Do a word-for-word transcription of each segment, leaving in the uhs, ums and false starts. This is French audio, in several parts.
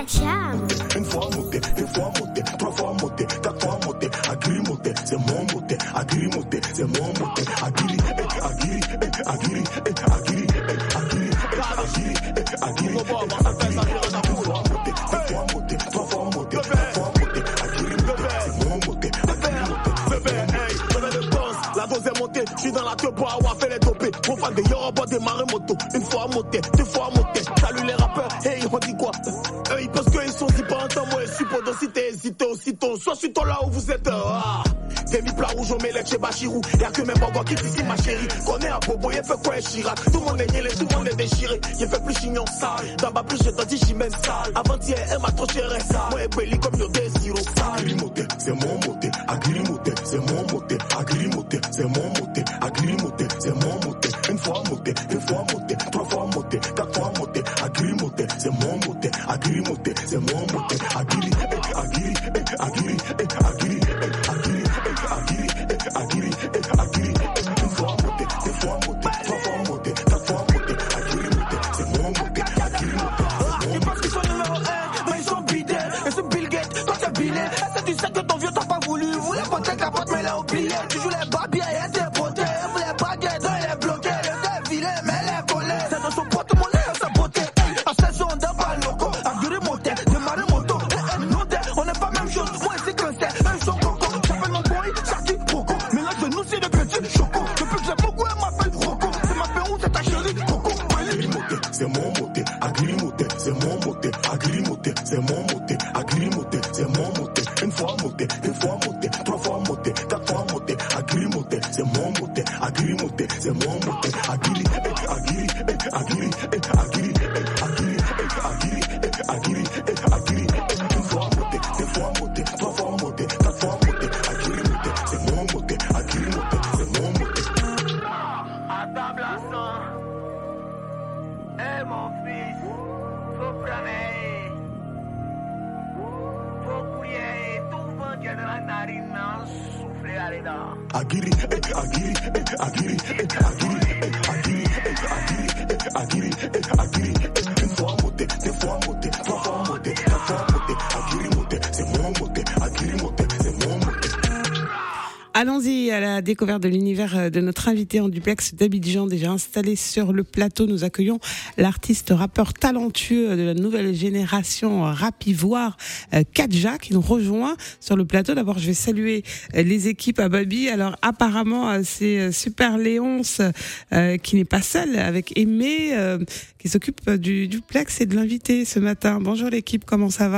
Kacha. Une fois monté, deux fois monté, trois fois monté, quatre fois monté, Agiri monté, c'est mon monté, Agiri monté, c'est mon monté, Agiri, eh, Agiri, eh, Agiri, eh, Agiri, eh, Agiri, eh, Agiri, eh, Agiri, eh, Agiri, une fois monté, deux fois monté, trois fois monté, quatre fois monté, Agiri monté, c'est mon monté, Agiri monté, bébé, hey, bébé de boss, la dose est montée, je suis dans la queue pour avoir fait les dopés, gros fan de Yoruba démarrer moto, une fois monté, deux fois monté, salut les rappeurs, hey, on dit quoi? Eux ils pensent qu'ils sont si pas en temps, moi je suis pas dans si t'es hésité aussitôt, soit suis toi là où vous êtes, ah. Demi plat rouge, on met les chez Bachirou, y'a que mes bangos qui ici ma chérie, connais un bobo, y'a fait quoi, Chirac, tout le monde est nielé, tout le monde est déchiré, y'a fait plus chignon sale, d'abord plus je t'en dis, j'y mène sale, avant-hier, elle m'a trop chéré ça, moi et belly comme yo des sirop sale. Agiri monté, c'est mon monté, Agiri monté, c'est mon monté, Agiri monté, c'est mon monté, Agiri monté, c'est mon monté, une fois monté, deux fois monté, trois fois monté, quatre fois monté, Agiri monté, c'est mon monté, Agiri monté, c'est mon monté, Agiri, eh, Agiri, eh, Agiri, eh, Agiri, eh, Agiri, eh, Agiri, eh, Agiri, eh, Agiri, une fois monté, deux fois monté, trois fois monté, quatre fois monté, Agiri monté, c'est mon monté, Agiri monté, c'est mon Ils pensent qu'ils sont numéro un, mais ils sont bidés, et c'est Bill Gates, toi c'est Billet, est-ce que tu sais que ton vieux t'as pas voulu, voulait poter ta pote mais il a oublié, tu joues les babiers, elle t'est potée, elle voulait baguette, elle est bloquée, elle est vilaine, mais elle est collée, c'est dans son porte-monnaie, elle s'est beauté, en saison d'un pas loco, Agiri monté, démarrer moto, et elle noté, on n'est pas même chose, moi c'est cancer, eux sont coco, j'appelle mon boy, Saki Coco, mélange de nous c'est de petits choco, depuis que j'ai beaucoup, elle m'appelle Rocco, c'est ma pérou, c'est ta chérie, Coco, Agiri monté, c'est mon monté, Agiri monté, c'est mon monté, Agiri monté, c'est mon monté, Agiri monté, c'est mon monté, une fois monté, deux fois monté, trois fois monté, quatre fois monté, Agiri monté, c'est mon monté, Agiri monté, c'est mon monté, Agiri, eh, Agiri, eh, Agiri, eh, Agiri, eh, Agiri, eh, Agiri, eh, Agiri, eh, Agiri, une fois monté, deux fois monté, trois fois monté, quatre fois monté, Agiri monté, c'est mon monté, Agiri monté, c'est mon monté. à table à sang. Eh mon fils, faut prendre, faut couiller, tout vent de la narine, souffler à dedans. Agiri, eh, Agiri, eh, Agiri, eh, Agiri, eh, Agiri, eh, Agiri, eh, Agiri, eh, Agiri, une fois monté, deux fois monté, trois fois monté, quatre fois monté, Agiri monté, c'est mon monté, Agiri monté, c'est mon monté. Allons-y à la découverte de l'univers de notre invité en duplex d'Abidjan, déjà installé sur le plateau. Nous accueillons l'artiste rappeur talentueux de la nouvelle génération rap ivoire, Kadja, qui nous rejoint sur le plateau. D'abord, je vais saluer les équipes à Babi. Alors, apparemment, c'est Super Léonce euh, qui n'est pas seul, avec Aimé, euh, qui s'occupe du duplex et de l'invité ce matin. Bonjour l'équipe, comment ça va ?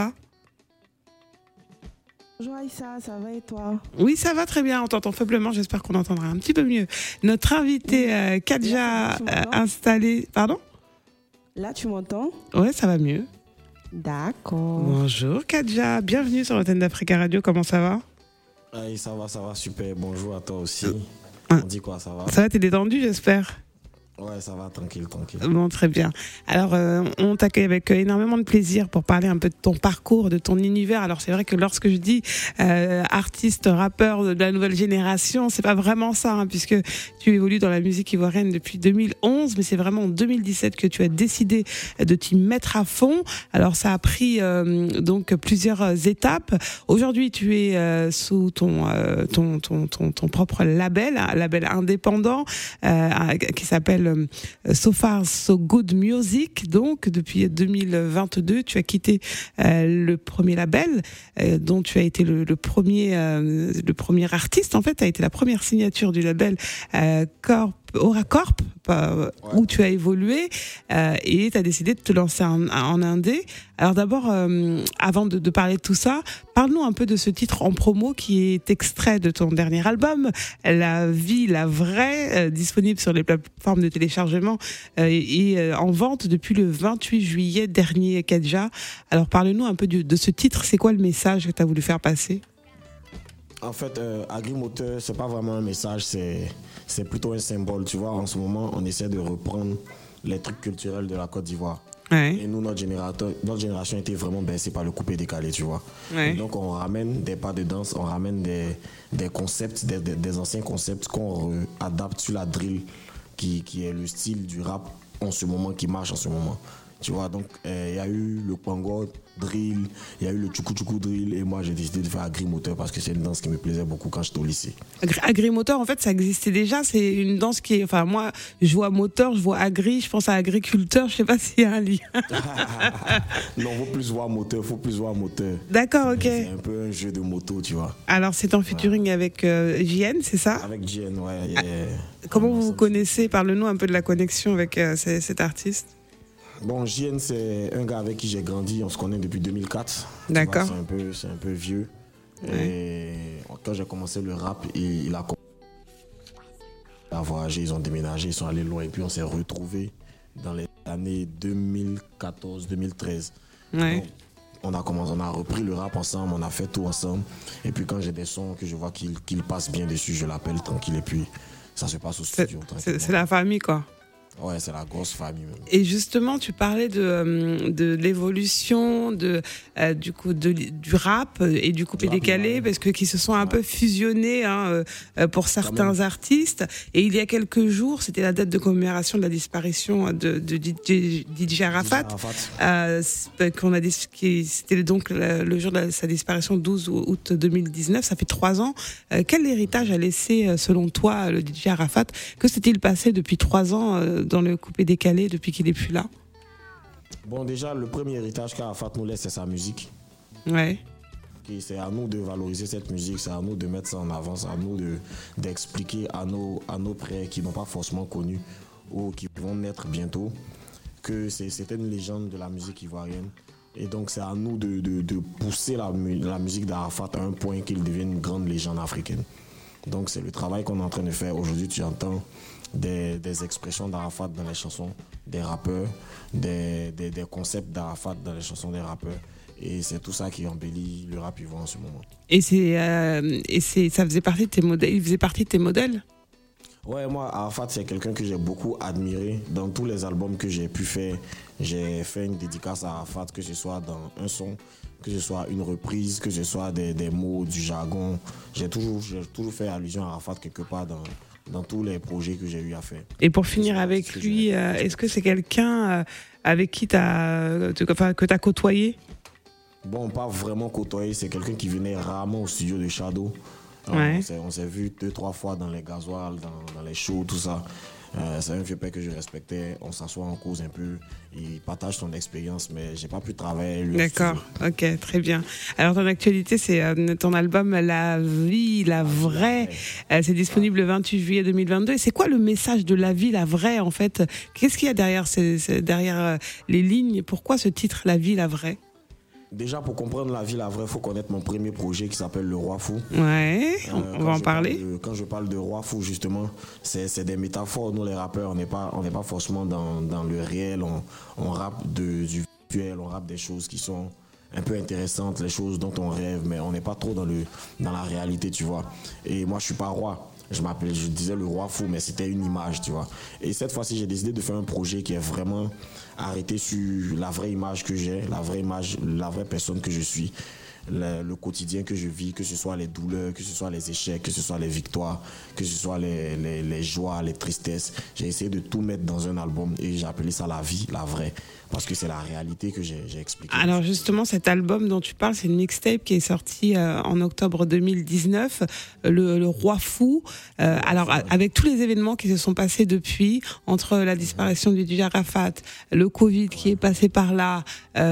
Bonjour Aïssa, ça va et toi ? Oui, ça va très bien, on t'entend faiblement, j'espère qu'on entendra un petit peu mieux. Notre invité euh, Kadja euh, installé... Pardon ? Là, tu m'entends ? Ouais, ça va mieux. D'accord. Bonjour Kadja, bienvenue sur l'antenne d'Africa Radio, comment ça va ? Hey, ça va, ça va, super, bonjour à toi aussi. Ah. On dit quoi, ça va ? Ça va, t'es détendu, j'espère ? Ouais, ça va, tranquille, tranquille. Bon, très bien. Alors, euh, on t'accueille avec euh, énormément de plaisir pour parler un peu de ton parcours, de ton univers. Alors, c'est vrai que lorsque je dis euh, artiste, rappeur de la nouvelle génération, c'est pas vraiment ça, hein, puisque tu évolues dans la musique ivoirienne depuis deux mille onze, mais c'est vraiment en deux mille dix-sept que tu as décidé de t'y mettre à fond. Alors, ça a pris euh, donc plusieurs étapes. Aujourd'hui, tu es euh, sous ton, euh, ton, ton, ton, ton propre label, un label indépendant euh, qui s'appelle So Far So Good Music. Donc depuis deux mille vingt-deux, tu as quitté euh, le premier label euh, dont tu as été le, le premier euh, le premier artiste. En fait, tu as été la première signature du label euh, Corp Auracorp, euh, ouais. où tu as évolué euh, et tu as décidé de te lancer en, en indé. Alors d'abord, euh, avant de, de parler de tout ça, parle-nous un peu de ce titre en promo qui est extrait de ton dernier album, La Vie, La Vraie, euh, disponible sur les plateformes de téléchargement euh, et, et euh, en vente depuis le vingt-huit juillet dernier, Kadja. Alors parle-nous un peu de, de ce titre, c'est quoi le message que tu as voulu faire passer ? En fait, euh, Agiri Moteur, c'est pas vraiment un message, c'est, c'est plutôt un symbole. Tu vois, en ce moment, on essaie de reprendre les trucs culturels de la Côte d'Ivoire. Ouais. Et nous, notre génération, notre génération était vraiment baissée par le coupé décalé, tu vois. Ouais. Donc, on ramène des pas de danse, on ramène des, des concepts, des, des, des anciens concepts qu'on adapte sur la drill, qui, qui est le style du rap en ce moment, qui marche en ce moment. Tu vois, donc il euh, y a eu le Kwango drill, il y a eu le Tchoukou Tchoukou drill, et moi j'ai décidé de faire Agri-Moteur parce que c'est une danse qui me plaisait beaucoup quand j'étais au lycée. Agri-Moteur, en fait, ça existait déjà. C'est une danse qui est. Enfin, moi, je vois moteur, je vois agri, je pense à agriculteur, je sais pas s'il y a un lien. Non, faut plus voir moteur, faut plus voir moteur. D'accord, ok. C'est un peu un jeu de moto, tu vois. Alors, c'est en featuring ouais. avec euh, J N, c'est ça? Avec J N, ouais. Yeah. Ah, comment vous vous connaissez? Parle-nous un peu de la connexion avec euh, cet artiste. Bon, J N, c'est un gars avec qui j'ai grandi. On se connaît depuis deux mille quatre. D'accord. C'est un peu, c'est un peu vieux. Ouais. Et quand j'ai commencé le rap, il, il a commencé à voyager. Ils ont déménagé, ils sont allés loin. Et puis on s'est retrouvés dans les années deux mille quatorze deux mille treize. Ouais. Donc, on a commencé, on a repris le rap ensemble, on a fait tout ensemble. Et puis quand j'ai des sons que je vois qu'il, qu'il passe bien dessus, je l'appelle tranquille. Et puis ça se passe au studio. C'est, c'est la famille, quoi. Ouais, c'est la grosse famille même. Et justement, tu parlais de, de l'évolution de, euh, du, coup, de, du rap et du coupé décalé, parce que qui se sont un ouais. peu fusionnés hein, euh, pour certains artistes. Et il y a quelques jours, c'était la date de commémoration de la disparition de, de D J, D J Arafat. D J Arafat. Euh, qu'on a, qui, c'était donc le, le jour de la, sa disparition, douze août deux mille dix-neuf, ça fait trois ans. Euh, quel héritage a laissé, selon toi, le D J Arafat? Que s'est-il passé depuis trois ans euh, dans le coupé décalé depuis qu'il est plus là? Bon, déjà, le premier héritage qu'Arafat nous laisse, c'est sa musique. Ouais. Okay, c'est à nous de valoriser cette musique, c'est à nous de mettre ça en avant, c'est à nous de, d'expliquer à nos, à nos frères qui n'ont pas forcément connu ou qui vont naître bientôt que c'est, c'était une légende de la musique ivoirienne. Et donc, c'est à nous de, de, de pousser la, la musique d'Arafat à un point qu'il devienne une grande légende africaine. Donc, c'est le travail qu'on est en train de faire. Aujourd'hui, tu entends Des, des expressions d'Arafat dans les chansons des rappeurs, des, des, des concepts d'Arafat dans les chansons des rappeurs. Et c'est tout ça qui embellit le rap ivoirien en ce moment. Et, c'est, euh, et c'est, ça faisait partie de tes modèles, il faisait partie de tes modèles? Ouais, moi, Arafat, c'est quelqu'un que j'ai beaucoup admiré. Dans tous les albums que j'ai pu faire, j'ai fait une dédicace à Arafat, que ce soit dans un son, que ce soit une reprise, que ce soit des, des mots, du jargon. J'ai toujours, j'ai toujours fait allusion à Arafat quelque part dans... dans tous les projets que j'ai eu à faire. Et pour finir avec lui, euh, est-ce que c'est quelqu'un euh, avec qui tu as, enfin, que tu as côtoyé? Bon, pas vraiment côtoyé, c'est quelqu'un qui venait rarement au studio de Shadow. Alors, ouais. on, s'est, on s'est vu deux, trois fois dans les gasoils, dans, dans les shows, tout ça. Euh, c'est un vieux père que je respectais. On s'assoit en cause un peu. Il partage son expérience, mais j'ai pas pu travailler. Lui, d'accord, ok, très bien. Alors, ton actualité, c'est euh, ton album La Vie, La Vraie. Euh, c'est disponible le vingt-huit juillet deux mille vingt-deux. Et c'est quoi le message de La Vie, La Vraie, en fait? Qu'est-ce qu'il y a derrière, ces, ces, derrière euh, les lignes? Pourquoi ce titre, La Vie, La Vraie? Déjà, pour comprendre La Vie, La Vraie, il faut connaître mon premier projet qui s'appelle Le Roi Fou. Ouais, on, euh, on va en parler. De, quand je parle de Roi Fou, justement, c'est, c'est des métaphores. Nous, les rappeurs, on n'est pas, on n'est pas forcément dans, dans le réel. On, on rappe de, du virtuel, on rappe des choses qui sont un peu intéressantes, les choses dont on rêve, mais on n'est pas trop dans, le, dans la réalité, tu vois. Et moi, je suis pas roi. Je m'appelais, je disais le roi fou, mais c'était une image, tu vois. Et cette fois-ci, j'ai décidé de faire un projet qui est vraiment arrêté sur la vraie image que j'ai, la vraie image, la vraie personne que je suis, le, le quotidien que je vis, que ce soit les douleurs, que ce soit les échecs, que ce soit les victoires, que ce soit les, les, les joies, les tristesses. J'ai essayé de tout mettre dans un album et j'ai appelé ça La Vie, La Vraie. Parce que c'est la réalité que j'ai, j'ai expliquée. Alors justement, cet album dont tu parles, c'est une mixtape qui est sortie euh, en octobre deux mille dix-neuf, le, le Roi Fou. Euh, alors avec tous les événements qui se sont passés depuis, entre la disparition du D J Arafat, le Covid qui est passé par là,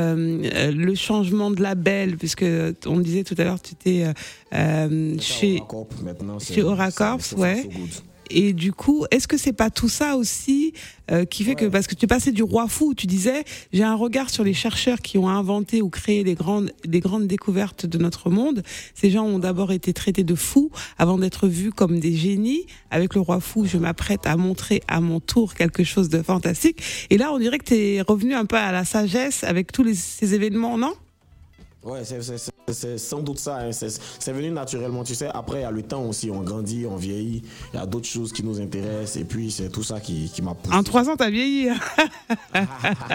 euh, le changement de label, puisque on disait tout à l'heure, tu étais euh, chez Auracorp, maintenant, c'est, chez Auracorp, ouais. Et du coup, est-ce que c'est pas tout ça aussi euh, qui fait ouais. que, parce que tu passais du Roi Fou, où tu disais, j'ai un regard sur les chercheurs qui ont inventé ou créé les grandes, les grandes découvertes de notre monde. Ces gens ont d'abord été traités de fous avant d'être vus comme des génies. Avec le Roi Fou, je m'apprête à montrer à mon tour quelque chose de fantastique. Et là, on dirait que tu es revenu un peu à la sagesse avec tous les, ces événements, non? Ouais, c'est, c'est, c'est, c'est sans doute ça. Hein. C'est, c'est venu naturellement. Tu sais, après, il y a le temps aussi. On grandit, on vieillit. Il y a d'autres choses qui nous intéressent. Et puis, c'est tout ça qui, qui m'a poussé. En trois ans, t'as vieilli. Ouais,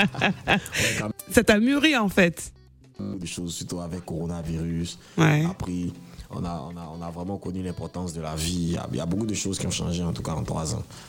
ça t'a mûri, en fait. Des choses, surtout avec coronavirus. Ouais. Après, on a, on, a, on a vraiment connu l'importance de la vie. Il y a, il y a beaucoup de choses qui ont changé, en tout cas, en trois ans.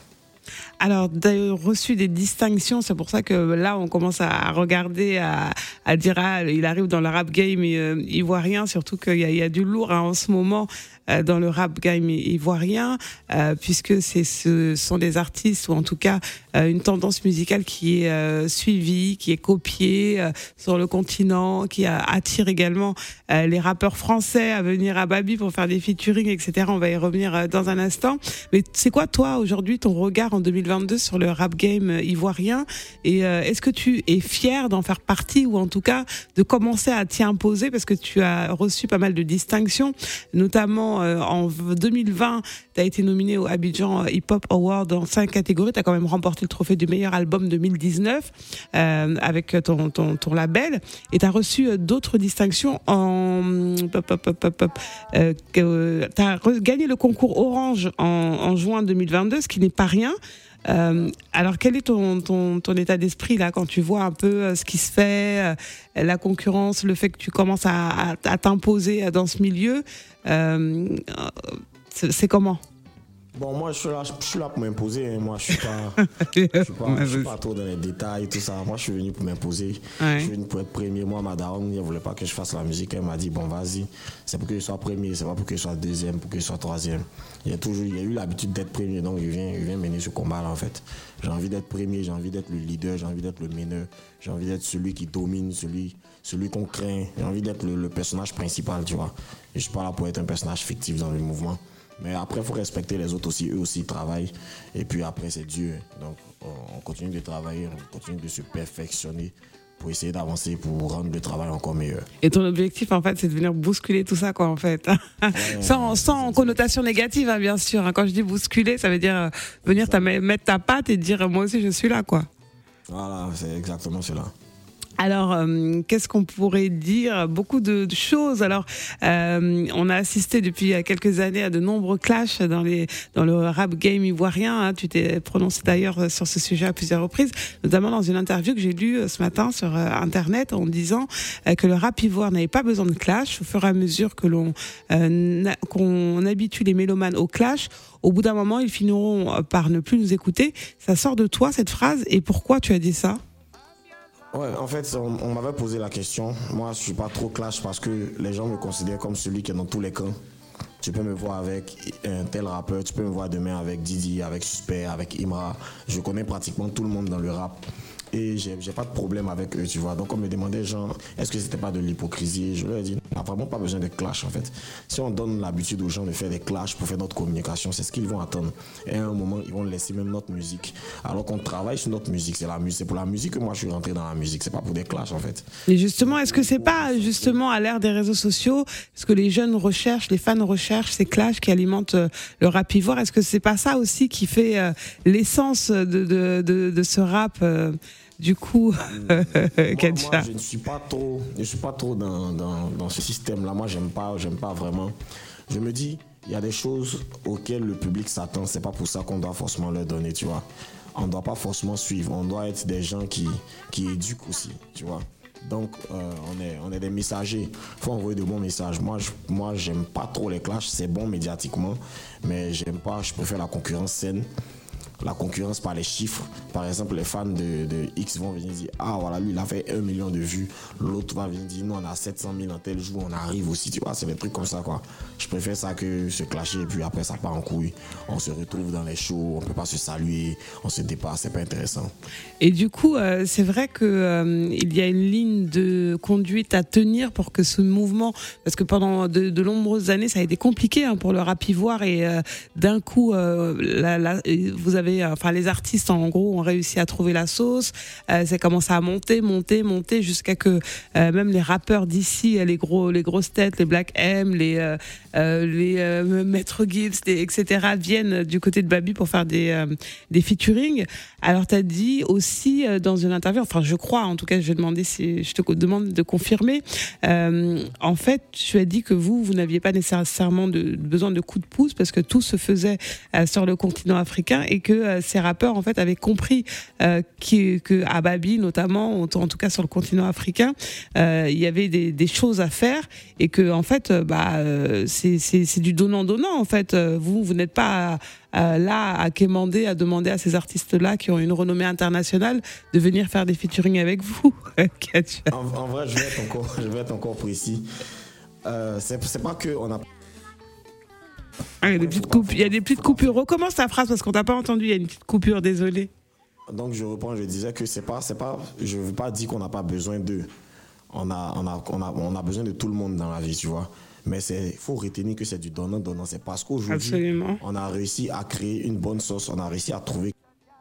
Alors, d'ailleurs, reçu des distinctions, c'est pour ça que là, on commence à regarder, à, à dire, ah, il arrive dans le rap game euh, ivoirien, surtout qu'il y a, il y a du lourd hein, en ce moment euh, dans le rap game ivoirien, euh, puisque c'est, ce sont des artistes, ou en tout cas euh, une tendance musicale qui est euh, suivie, qui est copiée euh, sur le continent, qui a, attire également euh, les rappeurs français à venir à Babi pour faire des featuring, et cetera. On va y revenir euh, dans un instant. Mais c'est quoi, toi, aujourd'hui, ton regard en deux mille vingt-deux sur le rap game ivoirien, et euh, est-ce que tu es fier d'en faire partie, ou en tout cas de commencer à t'y imposer, parce que tu as reçu pas mal de distinctions, notamment euh, en deux mille vingt, tu as été nominé au Abidjan Hip Hop Award dans cinq catégories, tu as quand même remporté le trophée du meilleur album deux mille dix-neuf euh, avec ton, ton, ton label, et tu as reçu d'autres distinctions en... Pop, pop, pop, pop, pop. Euh, tu as gagné le concours Orange en, en juin deux mille vingt-deux, ce qui n'est pas rien. Euh, alors quel est ton, ton, ton état d'esprit là quand tu vois un peu euh, ce qui se fait, euh, la concurrence, le fait que tu commences à, à, à t'imposer dans ce milieu, euh, c'est, c'est comment? Bon, moi, je suis là, je suis là pour m'imposer. Hein. Moi, je suis pas, je suis pas, je suis pas trop dans les détails, tout ça. Moi, je suis venu pour m'imposer. Ouais. Je suis venu pour être premier. Moi, ma daronne, elle voulait pas que je fasse la musique. Elle m'a dit, bon, vas-y. C'est pour que je sois premier. C'est pas pour que je sois deuxième, pour que je sois troisième. Il y a toujours, il y a eu l'habitude d'être premier. Donc, je viens, je viens mener ce combat-là, en fait. J'ai envie d'être premier. J'ai envie d'être le leader. J'ai envie d'être le meneur. J'ai envie d'être celui qui domine, celui, celui qu'on craint. J'ai envie d'être le, le personnage principal, tu vois. Et je suis pas là pour être un personnage fictif dans le mouvement. Mais après, il faut respecter les autres aussi. Eux aussi travaillent. Et puis après, c'est Dieu. Donc, on continue de travailler, on continue de se perfectionner pour essayer d'avancer, pour rendre le travail encore meilleur. Et ton objectif, en fait, c'est de venir bousculer tout ça, quoi, en fait. Ouais, sans, sans connotation négative, hein, bien sûr. Quand je dis bousculer, ça veut dire euh, venir ta, mettre ta patte et dire, moi aussi, je suis là, quoi. Voilà, c'est exactement cela. Alors, euh, qu'est-ce qu'on pourrait dire? Beaucoup de, de choses. Alors, euh, on a assisté depuis quelques années à de nombreux clashs dans les dans le rap game ivoirien. Hein. Tu t'es prononcé d'ailleurs sur ce sujet à plusieurs reprises, notamment dans une interview que j'ai lue ce matin sur euh, Internet, en disant euh, que le rap ivoire n'avait pas besoin de clash. Au fur et à mesure que l'on euh, qu'on habitue les mélomanes au clash, au bout d'un moment, ils finiront par ne plus nous écouter. Ça sort de toi, cette phrase, et pourquoi tu as dit ça? Ouais, en fait, on, on m'avait posé la question. Moi, je suis pas trop clash parce que les gens me considèrent comme celui qui est dans tous les camps. Tu peux me voir avec un tel rappeur, tu peux me voir demain avec Didi, avec Suspect, avec Imra. Je connais pratiquement tout le monde dans le rap. Et j'ai, j'ai pas de problème avec eux, tu vois. Donc on me demandait, genre, est-ce que c'était pas de l'hypocrisie? Je leur ai dit, on n'a vraiment pas besoin de clash, en fait. Si on donne l'habitude aux gens de faire des clashs pour faire notre communication, c'est ce qu'ils vont attendre. Et à un moment, ils vont laisser même notre musique. Alors qu'on travaille sur notre musique, c'est la musique. C'est pour la musique que moi je suis rentré dans la musique. C'est pas pour des clashs, en fait. Et justement, est-ce que c'est pas justement à l'ère des réseaux sociaux, ce que les jeunes recherchent, les fans recherchent, ces clashs qui alimentent le rap ivoire? Est-ce que c'est pas ça aussi qui fait euh, l'essence de, de, de, de ce rap euh, Du coup, moi, moi, je ne suis pas trop, je suis pas trop dans, dans, dans ce système-là. Moi, j'aime pas, j'aime pas vraiment. Je me dis, il y a des choses auxquelles le public s'attend. C'est pas pour ça qu'on doit forcément leur donner, tu vois. On doit pas forcément suivre. On doit être des gens qui, qui éduquent aussi, tu vois. Donc, euh, on est, on est des messagers. Faut envoyer de bons messages. Moi, je, moi, j'aime pas trop les clashs. C'est bon médiatiquement, mais j'aime pas. Je préfère la concurrence saine. La concurrence par les chiffres. Par exemple, les fans de, de X vont venir dire, ah voilà, lui il a fait un million de vues. L'autre va venir dire, nous on a sept cent mille en tel jour, on arrive aussi, tu vois, c'est des trucs comme ça, quoi. Je préfère ça que se clasher et puis après ça part en couille. On se retrouve dans les shows, on peut pas se saluer, on se dépasse, c'est pas intéressant. Et du coup, euh, c'est vrai que euh, il y a une ligne de conduite à tenir pour que ce mouvement, parce que pendant de, de nombreuses années, ça a été compliqué hein, pour le rap ivoire, et euh, d'un coup, euh, la, la, vous avez Enfin, les artistes en gros ont réussi à trouver la sauce. Euh, ça commence à monter, monter, monter jusqu'à que euh, même les rappeurs d'ici, les gros, les grosses têtes, les Black M, les euh, euh, les euh, Maître Gibbs, et cetera viennent du côté de Babi pour faire des euh, des featuring. Alors t'as dit aussi euh, dans une interview, enfin je crois, en tout cas je vais demander si je te demande de confirmer. Euh, en fait, tu as dit que vous vous n'aviez pas nécessairement de, besoin de coups de pouce parce que tout se faisait euh, sur le continent africain et que euh, ces rappeurs en fait avaient compris euh, qui, que à Babi notamment, en tout cas sur le continent africain, euh, il y avait des, des choses à faire et que en fait euh, bah euh, c'est, c'est c'est du donnant donnant en fait. Vous vous n'êtes pas euh, là à quémander, à demander à ces artistes-là qui ont une renommée internationale de venir faire des featuring avec vous? en, en vrai, je vais être encore, je vais être encore précis. Euh, c'est, c'est pas que on a. Ah, il y a des petites coupures. Il y a des petites coupures. Recommence ta phrase parce qu'on t'a pas entendu. Il y a une petite coupure. Désolé. Donc je reprends. Je disais que c'est pas, c'est pas. Je veux pas dire qu'on n'a pas besoin d'eux. On a, on a, on a, on a besoin de tout le monde dans la vie, tu vois. Mais c'est, faut retenir que c'est du donnant-donnant. C'est parce qu'aujourd'hui, Absolument. on a réussi à créer une bonne sauce. On a réussi à trouver.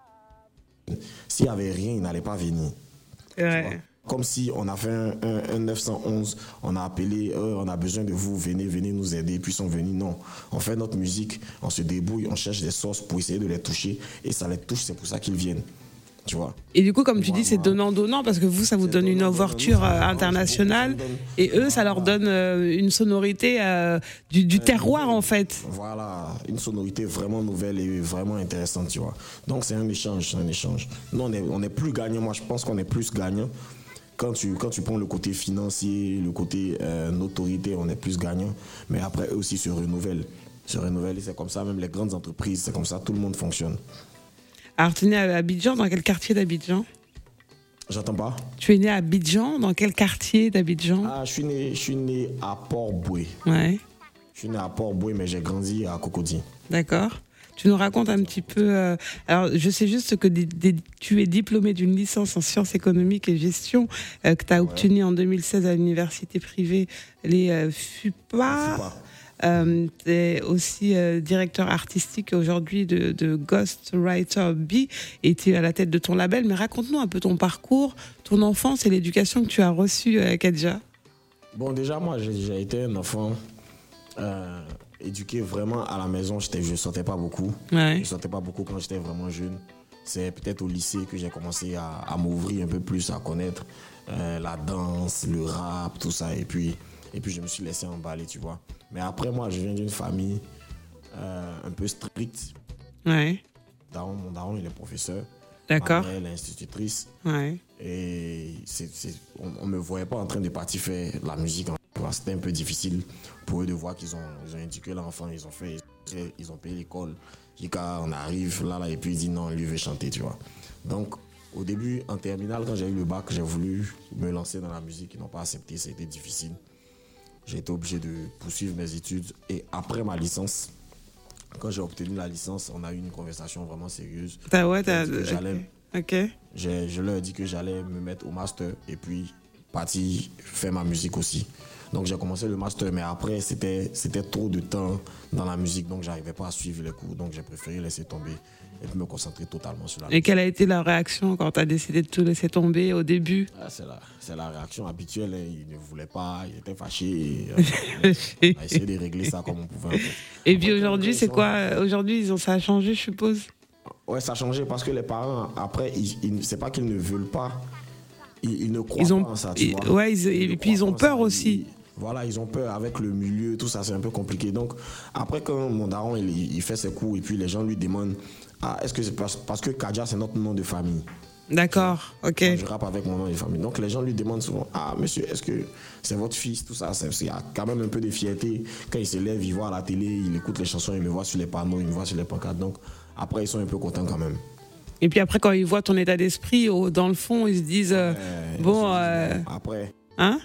S'il y avait rien, il n'allait pas venir. Ouais. Comme si on a fait un, un, un neuf cent onze, on a appelé, euh, on a besoin de vous, venez, venez nous aider, puis ils sont venus. Non, on fait notre musique, on se débrouille, on cherche des sources pour essayer de les toucher, et ça les touche, c'est pour ça qu'ils viennent. Tu vois. Et du coup, comme tu Moi, dis, c'est moi, donnant-donnant parce que vous, ça vous c'est donne une donnant, ouverture donnant, euh, donnant, internationale donnant, donnant. et eux, ça leur donne euh, une sonorité euh, du, du terroir en fait. Voilà, une sonorité vraiment nouvelle et vraiment intéressante, tu vois. Donc c'est un échange, c'est un échange. Nous, on est, on est plus gagnant, moi je pense qu'on est plus gagnant. Quand tu, quand tu prends le côté financier, le côté euh, notoriété, on est plus gagnant. Mais après, eux aussi se renouvellent. Se renouvellent, c'est comme ça, même les grandes entreprises, c'est comme ça, tout le monde fonctionne. Alors, tu es né à Abidjan, dans quel quartier d'Abidjan? J'entends pas. Tu es né à Abidjan, dans quel quartier d'Abidjan? Ah, je suis né, je suis né à Port-Boué. Ouais, Je suis né à Port-Boué, mais j'ai grandi à Cocody. d'accord. Tu nous racontes un petit peu. euh, alors, je sais juste que des- des- tu es diplômé d'une licence en sciences économiques et gestion euh, que tu as obtenue en deux mille seize à l'université privée, les euh, FUPA. FUPA. Euh, tu es aussi euh, directeur artistique aujourd'hui de, de Ghostwriter B et tu es à la tête de ton label. Mais raconte-nous un peu ton parcours, ton enfance et l'éducation que tu as reçue à Kadja. Bon, déjà, moi, j'ai, j'ai été un enfant euh, éduqué vraiment à la maison. J'étais, je ne sortais pas beaucoup. Ouais. Je ne sortais pas beaucoup quand j'étais vraiment jeune. C'est peut-être au lycée que j'ai commencé à, à m'ouvrir un peu plus, à connaître euh, la danse, le rap, tout ça. Et puis, et puis, je me suis laissé emballer, tu vois. Mais après, moi, je viens d'une famille euh, un peu stricte. Ouais. Daron, mon daron, il est professeur. D'accord. Ma mère, elle est institutrice. Ouais. Et c'est, c'est, on ne me voyait pas en train de partir faire la musique. C'était un peu difficile pour eux de voir qu'ils ont, ils ont éduqué l'enfant, ils ont fait, ils ont payé l'école. Et quand on arrive là, là, et puis il dit non, lui veut chanter, tu vois. Donc, au début, en terminale, quand j'ai eu le bac, j'ai voulu me lancer dans la musique. Ils n'ont pas accepté, c'était difficile. J'ai été obligé de poursuivre mes études. Et après ma licence, quand j'ai obtenu la licence, on a eu une conversation vraiment sérieuse. T'as, ouais, t'as, Que j'allais, ok. j'ai, je leur ai dit que j'allais me mettre au master et puis partir faire ma musique aussi. Donc j'ai commencé le master, mais après c'était, c'était trop de temps dans la musique, donc j'arrivais pas à suivre les cours, donc j'ai préféré laisser tomber et puis me concentrer totalement sur la Et musique. quelle a été la réaction quand tu as décidé de tout laisser tomber au début? Ah, c'est, la, c'est la réaction habituelle, hein. Ils ne voulaient pas, ils étaient fâchés. Et, euh, on a essayé de régler ça comme on pouvait. En fait. Et puis Après, aujourd'hui, quand c'est ils quoi? Aujourd'hui, ils ont, ça a changé, je suppose. Ouais, ça a changé parce que les parents, après, ils, ils, c'est pas qu'ils ne veulent pas, ils, ils ne croient Ils ont, pas en ça, tu ils- vois. ouais, ils- Ils et ne puis ils croient ont pas en peur ça. aussi. Ils- voilà, ils ont peur avec le milieu, tout ça, c'est un peu compliqué. Donc, après, quand mon daron, il, il fait ses cours et puis les gens lui demandent, ah, est-ce que c'est parce, parce que Kadja, c'est notre nom de famille? D'accord, ok. Moi, je rappe avec mon nom de famille. Donc, les gens lui demandent souvent, ah, monsieur, est-ce que c'est votre fils, tout ça? C'est- Il y a quand même un peu de fierté. Quand il se lève, il voit à la télé, il écoute les chansons, il me voit sur les panneaux, il me voit sur les pancartes. Donc, après, ils sont un peu contents quand même. Et puis après, quand ils voient ton état d'esprit, au- dans le fond, ils se disent, euh, Euh, bon, ils se disent, euh, bon, après, hein?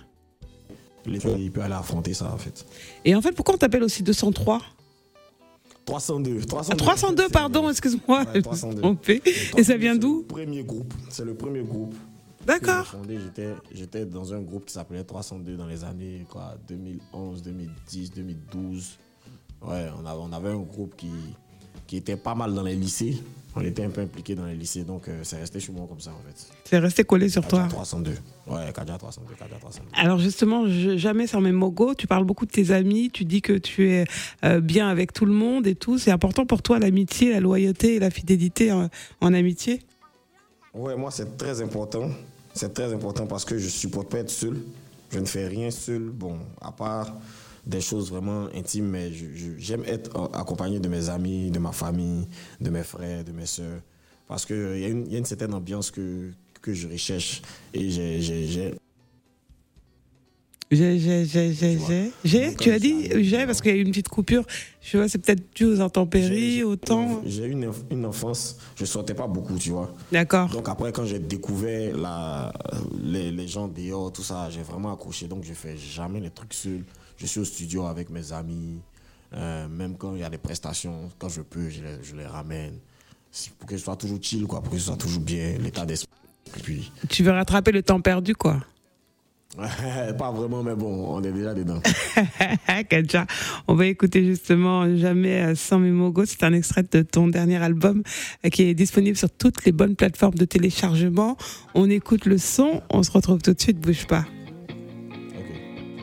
il peut, il peut aller affronter ça, en fait. Et en fait, pourquoi on t'appelle aussi deux cent trois? trois cent deux. trois cent deux, Ah, trois cent deux, c'est- pardon, excuse-moi, Ouais, je me suis trois cent deux. trompée. trois Et cent ça deux, vient c'est d'où? le premier groupe. C'est le premier groupe. que D'accord. j'ai fondé. J'étais, j'étais dans un groupe qui s'appelait trois cent deux dans les années quoi, deux mille onze, deux mille dix, deux mille douze. Ouais, on avait, on avait un groupe qui, qui était pas mal dans les lycées. On était un peu impliqués dans les lycées, donc euh, c'est resté chez moi comme ça en fait. C'est resté collé sur Kadja toi. trois cent deux. Ouais, Kadja trois cent deux, Kadja trois cent deux. Alors justement, je, jamais sans mes mogos, tu parles beaucoup de tes amis, tu dis que tu es euh, bien avec tout le monde et tout. C'est important pour toi l'amitié, la loyauté et la fidélité en, en amitié? Ouais, moi c'est très important. C'est très important parce que je supporte pas être seul. Je ne fais rien seul. Bon, à part des choses vraiment intimes, mais je- je- j'aime être euh, accompagné de mes amis, de ma famille, de mes frères, de mes soeurs. Parce qu'il y, a une- y a une certaine ambiance que, que je recherche. Et j'ai, j'ai, j'ai- J'ai, j'ai, j'ai, j'ai, j'ai. J'ai, tu as dit j'ai parce qu'il y a eu une petite coupure. Je vois, c'est peut-être dû aux intempéries, J'ai- au temps. J'ai eu une, enf- une enfance, je sortais pas beaucoup, tu vois. D'accord. Donc après, quand j'ai découvert la, les, les gens dehors, tout ça, j'ai vraiment accroché. Donc je fais jamais les trucs seul. Je suis au studio avec mes amis. Euh, même quand il y a des prestations, quand je peux, je les, je les ramène. C'est pour que je sois toujours chill, quoi, pour que je sois toujours bien, l'état d'esprit. Et puis, Tu veux rattraper le temps perdu, quoi. pas vraiment, mais bon, on est déjà dedans. Kadja, on va écouter justement Jamais sans Mimogo. C'est un extrait de ton dernier album euh, qui est disponible sur toutes les bonnes plateformes de téléchargement. On écoute le son, on se retrouve tout de suite, bouge pas. Ok.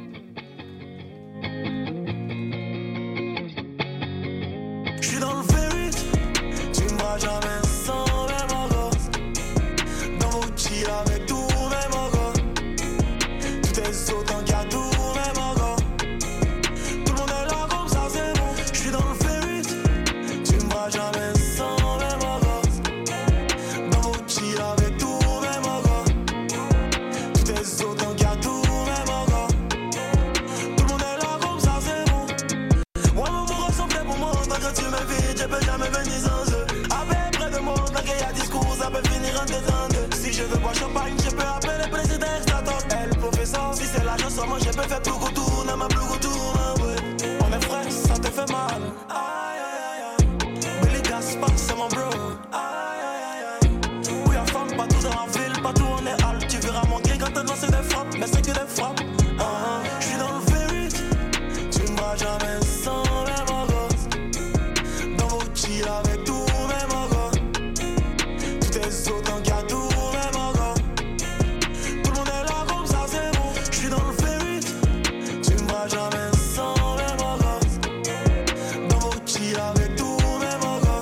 Je suis dans le ferry, tu me vois jamais sans mes mogos. Dans vos chill avec tous mes mogos. Tout est autant qu'il y a tous mes mogos. Tout le monde est là comme ça, c'est bon. Je suis dans le ferry, tu me vois jamais sans mes mogos. Dans vos chill avec tous mes mogos. Tout est autant qu'il y a tous mes mogos. Tout le monde est là comme ça, c'est bon. Moi, mon mot ressemblait pour moi. Quand tu m'invites, je peux jamais venir sans eux. Avec près de moi, quand il y a discours, ça peut finir en détente. Si je veux boire champagne, je peux appeler le président extrator. Elle, professeur, si c'est la chanson, moi je peux faire plus gros tour, non, ma plus gros tour, ouais. On est frais, ça te fait mal. Aïe, aïe, aïe. Billy Gaspar, c'est mon bro. Aïe, aïe, aïe. Oui, la femme, pas tous dans la ville, pas tout on est hal. Tu verras mon gars quand t'as lancé des frappes, mais c'est que des frappes. Ah, je suis dans le ferry, tu me vois jamais sans mes mogos. Dans vos chill avec tous mes mogos. Tout est autant qu'il y a tous mes mogos. Tout le monde est là comme ça, c'est bon. Je suis dans le ferry, tu me vois jamais sans mes mogos. Dans vos chill avec tous mes mogos.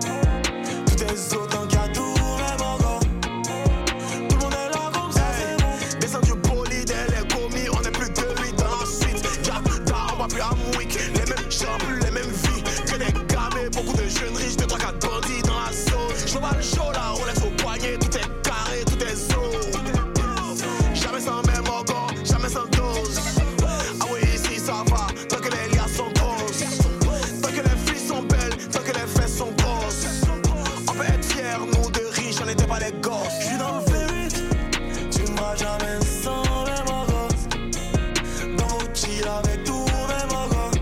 Tout est autant qu'il y a tous mes mogos. Tout le monde est là comme ça, c'est bon. Descendu du bolide, elle est commis, on est plus de huit dans la suite. Jack, on va plus à Mouik, les mêmes champs, plus les mêmes vies. Que des gamins, beaucoup de jeunes riches, deux, trois, quatre bandits dans la zone. Je vois le show là, on laisse au poignet, tout est carré, tout est zone. Jamais sans même organ, jamais sans dose. Ah oui, ici ça va, tant que les liens sont grosses. Tant que les filles sont belles, tant que les fesses sont grosses. On peut être fiers, nous de riches, on n'était pas les gosses. Je suis dans le ferry, tu me vois jamais sans mes mogos. Dans vos chill avec tous mes mogos.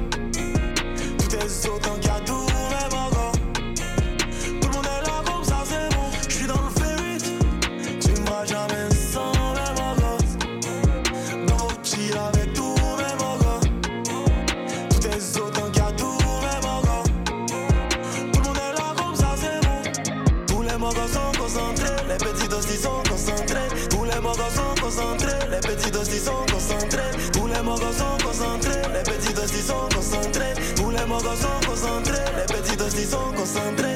Tout est autant qu'il y a tous mes mogos. Tout le monde est là comme ça, c'est bon. Je suis dans le ferry, tu me vois jamais sans mes mogos. Dans vos chill avec tous mes mogos. Tout est autant qu'il y a tous mes mogos. Tout le monde est là comme ça, c'est bon. Tous les mogos sont concentrés, les petits aussi sont concentrés. Tous les mogos sont concentrés, les petits aussi sont concentrés. Tous les mogos sont concentrés, les petits aussi sont concentrés. Tous les mogos sont concentrés, les petits aussi sont concentrés.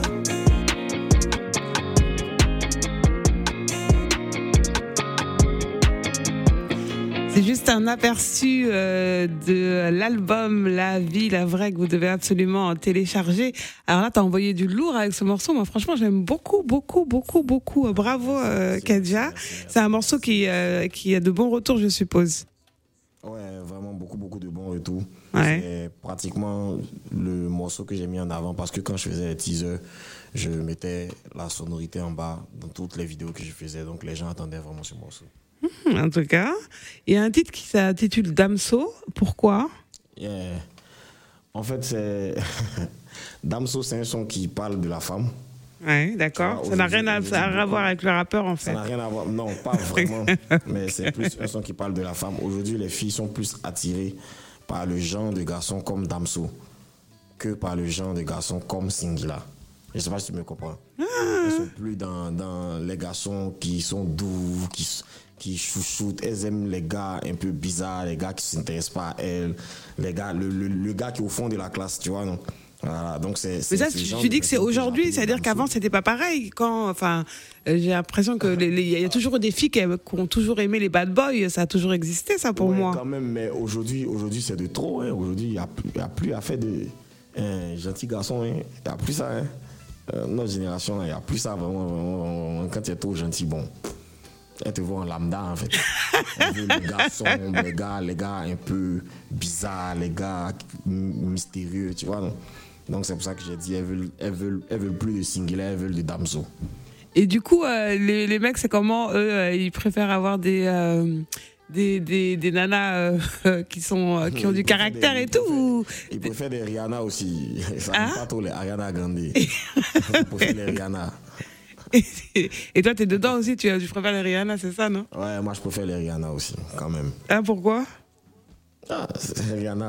C'est juste un aperçu euh, de l'album La Vie, la Vraie que vous devez absolument télécharger. Alors là, t'as envoyé du lourd avec ce morceau. Moi, franchement, j'aime beaucoup, beaucoup, beaucoup, beaucoup. Bravo, euh, Kadja. C'est un morceau qui, euh, qui a de bons retours, je suppose. Ouais, vraiment beaucoup, beaucoup de bons retours. Ouais. C'est pratiquement le morceau que j'ai mis en avant parce que quand je faisais les teasers, je mettais la sonorité en bas dans toutes les vidéos que je faisais. Donc les gens attendaient vraiment ce morceau. En tout cas, il y a un titre qui s'intitule Damso. Pourquoi? Yeah. En fait, c'est. Damso, c'est un son qui parle de la femme. Ouais, d'accord. Ah, Ça n'a rien à, ça a à voir avec le rappeur, en Ça fait. n'a rien à voir. Non, pas vraiment. Mais c'est plus un son qui parle de la femme. Aujourd'hui, les filles sont plus attirées par le genre de garçon comme Damso que par le genre de garçon comme Singila. Je ne sais pas si tu me comprends. Ah. Elles sont plus dans, dans les garçons qui sont doux, qui, qui chouchoutent. Elles aiment les gars un peu bizarres, les gars qui ne s'intéressent pas à elles, les gars, le, le, le gars qui est au fond de la classe, tu vois, non? Voilà, donc c'est, c'est, Mais ça, c'est tu, le genre tu de dis que c'est personnes aujourd'hui, j'appelle c'est-à-dire Damso. qu'avant, c'était pas pareil. Quand, enfin, euh, j'ai l'impression que les- les- il y a toujours des filles qui, qui ont toujours aimé les bad boys. Ça a toujours existé, ça, pour Ouais, moi. quand même, mais aujourd'hui, aujourd'hui c'est de trop. Hein. Aujourd'hui, il n'y a, plus- il y a plus à faire de un gentil garçon. Hein. Il n'y a plus ça. Hein. Euh, notre génération, il n'y a plus ça vraiment, vraiment, vraiment. Quand tu es trop gentil, bon. elle te voit en lambda en fait. Elle veut les gars sombres, les gars, les gars un peu bizarres, les gars mystérieux, tu vois. Donc c'est pour ça que j'ai dit, elles veulent, elles veulent, elles veulent plus de Singila, elles veulent de Damso. Et du coup, euh, les, les mecs, c'est comment eux, euh, ils préfèrent avoir des euh, des, des, des nanas euh, qui sont euh, qui ont du caractère des, et tout. Ou... Ils préfèrent des Rihanna aussi. Ça hein? pas trop les Ariana Grande. Ils préfèrent les Rihanna. Et, et toi, t'es dedans aussi, tu, tu préfères les Rihanna, c'est ça, non? Ouais, moi je préfère les Rihanna aussi, quand même. Ah, pourquoi? Ah, c'est Rihanna.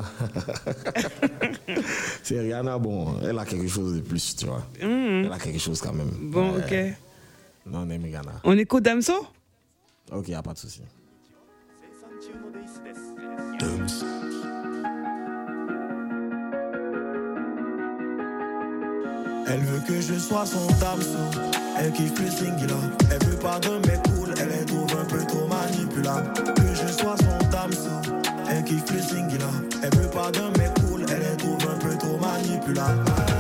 C'est Rihanna, bon, elle a quelque chose de plus, tu vois. Mmh. Elle a quelque chose quand même. Bon, ouais. ok. Non, on aime Rihanna. On écoute Damso? Ok, y a pas de souci. Elle veut que je sois son Damso. Elle kiffe plus Singila. Elle veut pas de mes cool. Elle les trouve un peu trop manipulables. Que je sois son Damso. Elle kiffe plus Singila. Elle veut pas de mes cool. Elle les trouve un peu trop manipulables.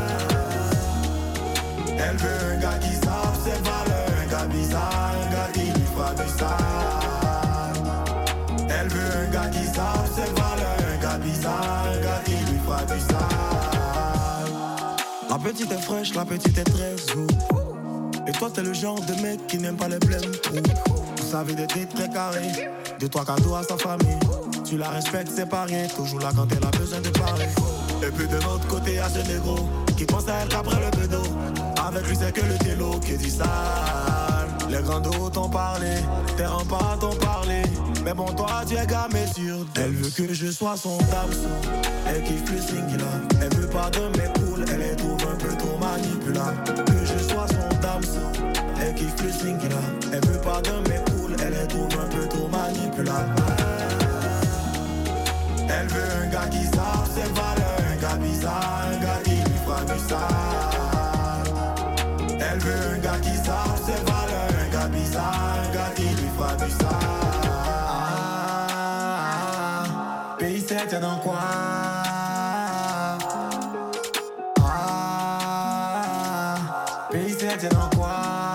Elle veut un gars qui sape ses valeurs. Un gars bizarre. Un gars qui lui fera du sale. Elle veut un gars qui sape ses valeurs. Un gars bizarre. Un gars qui lui fera du sale. La petite est fraîche, la petite est très zou. Et toi t'es le genre de mec qui n'aime pas les blèmes. Vous savez des titres très carrés. De trois cadeaux à sa famille. Tu la respectes, c'est pas rien. Toujours là quand elle a besoin de parler. Et puis de l'autre côté à ce négro qui pense à elle qu'après le bédo. Avec lui c'est que le télo qui dit sale. Les grands dos t'ont parlé, tes remparts t'ont parlé. Mais bon toi tu es gamé sur deux. Elle veut que je sois son Damso. Elle kiffe plus Singila. Elle veut pas de mes poules. Elle les trouve un peu trop manipulables. Que je sois son Damso. Elle kiffe plus Singila. Elle veut pas de mes poules. Elle les trouve un peu trop manipulables. Elle veut un gars qui sape ses valeurs. Un gars bizarre. Un gars qui lui fera du sale. Elle veut un gars qui sape ses valeurs. Un gars bizarre. Un gars qui lui fera du sale. Ah, pays sept, t'es dans quoi? T'es dans quoi?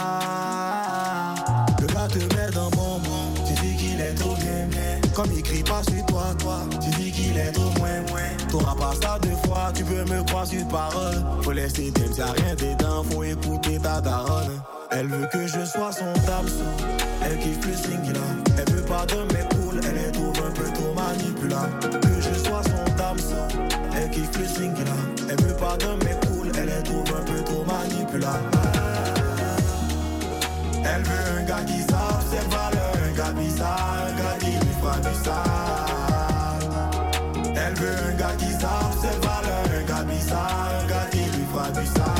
Le gars te met dans bon bon. Tu dis qu'il est trop bien bien. Comme il crie pas sur toi toi. Tu dis qu'il est trop moins moins. T'auras pas ça deux fois. Tu peux me croire sur parole. Faut laisser t'aimer, y'a rien dedans. Faut écouter ta daronne. Elle veut que je sois son Damso. Elle kiffe plus Singila. Elle veut pas de mes poules. Elle les trouve un peu trop manipulables. Que je sois son Damso. Elle kiffe plus Singila. Elle veut pas de mes poules. Elle les trouve un peu trop manipulables. Elle veut un gars qui sape ses valeurs. Un gars bizarre. Un gars qui lui fera du sale. Elle veut un gars qui sape ses valeurs. Un gars bizarre. Un gars qui lui fera du sale.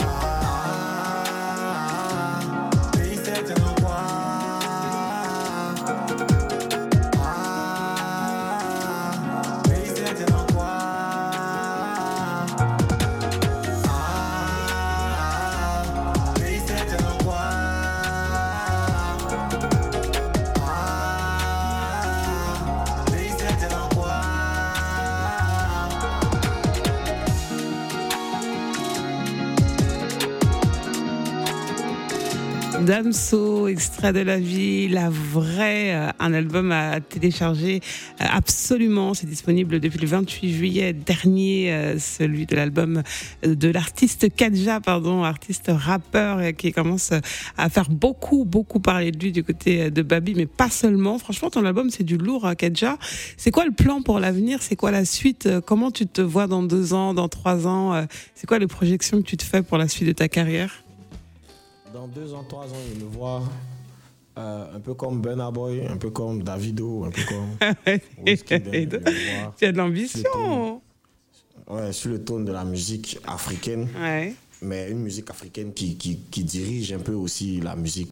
Damso, extrait de la vie, la vraie, euh, un album à télécharger euh, absolument. C'est disponible depuis le vingt-huit juillet dernier, euh, celui de l'album de l'artiste Kadja, pardon, artiste rappeur euh, qui commence à faire beaucoup, beaucoup parler de lui du côté de Babi, mais pas seulement. Franchement, ton album, c'est du lourd, hein, Kadja. C'est quoi le plan pour l'avenir? C'est quoi la suite? Comment tu te vois dans deux ans, dans trois ans? C'est quoi les projections que tu te fais pour la suite de ta carrière? Dans deux ans, trois ans, je me vois euh, un peu comme Burna Boy, un peu comme Davido, un peu comme Wizkid. Tu as de l'ambition. Ouais, sur le ton de la musique africaine, ouais. Mais une musique africaine qui, qui, qui dirige un peu aussi la musique.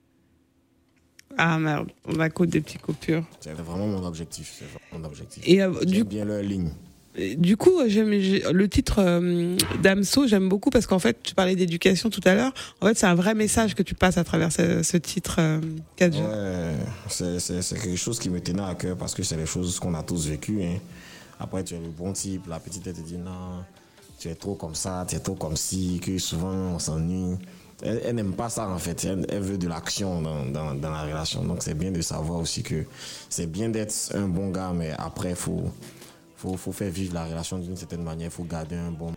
Ah merde, on a code des petites coupures. C'est vraiment mon objectif. C'est vraiment mon objectif. Et euh, J'aime du... bien leur ligne. Du coup, j'aime, le titre euh, Damso, j'aime beaucoup parce qu'en fait, tu parlais d'éducation tout à l'heure. En fait, c'est un vrai message que tu passes à travers ce, ce titre, euh, Kadja. Ouais, c'est, c'est, c'est quelque chose qui me tenait à cœur parce que c'est des choses qu'on a tous vécues. Hein. Après, tu es le bon type, la petite, elle te dit non, tu es trop comme ça, tu es trop comme ci, que souvent on s'ennuie. elle, elle n'aime pas ça en fait. Elle, elle veut de l'action dans, dans, dans la relation. Donc c'est bien de savoir aussi que c'est bien d'être un bon gars, mais après, il faut, faut, faut faire vivre la relation d'une certaine manière. Il faut garder un bon...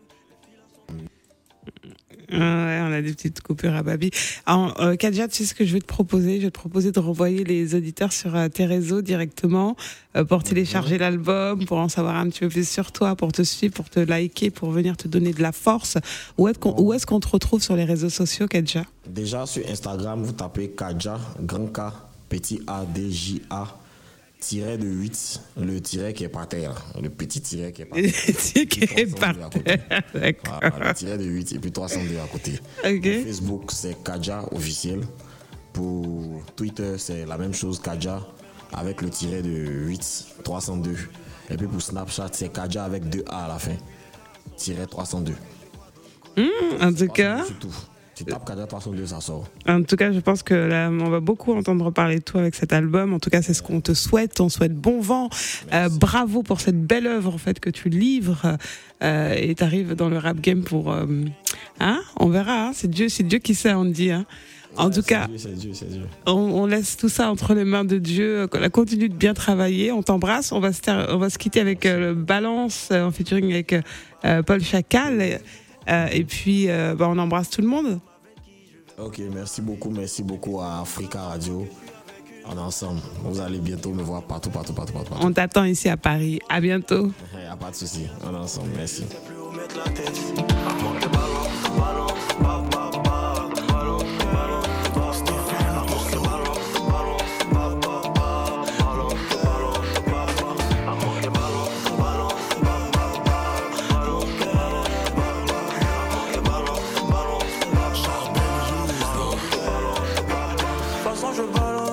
Ouais, on a des petites coupures à Babi. Alors, euh, Kadja, tu sais ce que je vais te proposer? Je vais te proposer de renvoyer les auditeurs sur euh, tes réseaux directement euh, pour télécharger mmh. l'album, pour en savoir un petit peu plus sur toi, pour te suivre, pour te liker, pour venir te donner de la force. Où est-ce qu'on, où est-ce qu'on te retrouve sur les réseaux sociaux, Kadja? Déjà sur Instagram, vous tapez Kadja, grand K, petit A, D, J, A. Tiret de huit, le tiret qui est par terre, le petit tiret qui est par terre. Le tiret qui est par terre, d'accord. Voilà, le tiret de huit et puis trois cent deux à côté. Okay. Pour Facebook, c'est Kadja officiel. Pour Twitter, c'est la même chose, Kadja, avec le tiret de huit, trois cent deux. Et puis pour Snapchat, c'est Kadja avec deux A à la fin, tiret trois cent deux. Mmh, en tout cas... Tu tapes Kadja trois cent deux, ça sort. En tout cas, je pense que là, on va beaucoup entendre parler de toi avec cet album. En tout cas, c'est ce qu'on te souhaite. On souhaite bon vent. Euh, bravo pour cette belle œuvre en fait que tu livres euh, et tu arrives dans le rap game pour. Euh, hein on verra. Hein, c'est Dieu, c'est Dieu qui sait, on dit. Hein. En ouais, tout cas, Dieu, c'est Dieu, c'est Dieu. On, on laisse tout ça entre les mains de Dieu. Continue de bien travailler. On t'embrasse. On va se, ter- on va se quitter avec euh, le Balance en featuring avec euh, Paul Chacal. Et, euh, et puis, euh, bah, on embrasse tout le monde. Ok, merci beaucoup, merci beaucoup à Africa Radio. On est ensemble. Vous allez bientôt me voir partout, partout, partout, partout. On t'attend ici à Paris. À bientôt. Il n'y a pas de souci. On est ensemble. Merci.